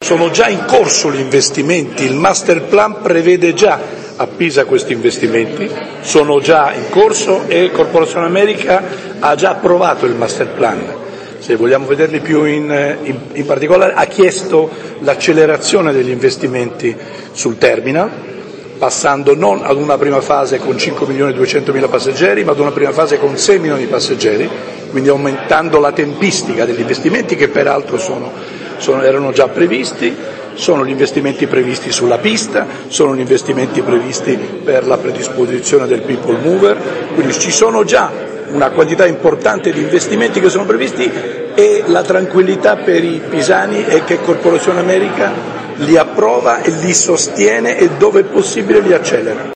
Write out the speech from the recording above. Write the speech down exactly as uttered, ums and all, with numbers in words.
sono già in corso gli investimenti, il master plan prevede già a Pisa questi investimenti, sono già in corso e Corporazione America ha già approvato il master plan. Se vogliamo vederli più in, in, in particolare, ha chiesto l'accelerazione degli investimenti sul terminal, passando non ad una prima fase con cinque milioni e duecentomila passeggeri, ma ad una prima fase con sei milioni di passeggeri, quindi aumentando la tempistica degli investimenti che peraltro sono, sono, erano già previsti. Sono gli investimenti previsti sulla pista, sono gli investimenti previsti per la predisposizione del people mover, quindi ci sono già una quantità importante di investimenti che sono previsti e la tranquillità per i pisani è che Corporazione America li approva e li sostiene e dove è possibile li accelera.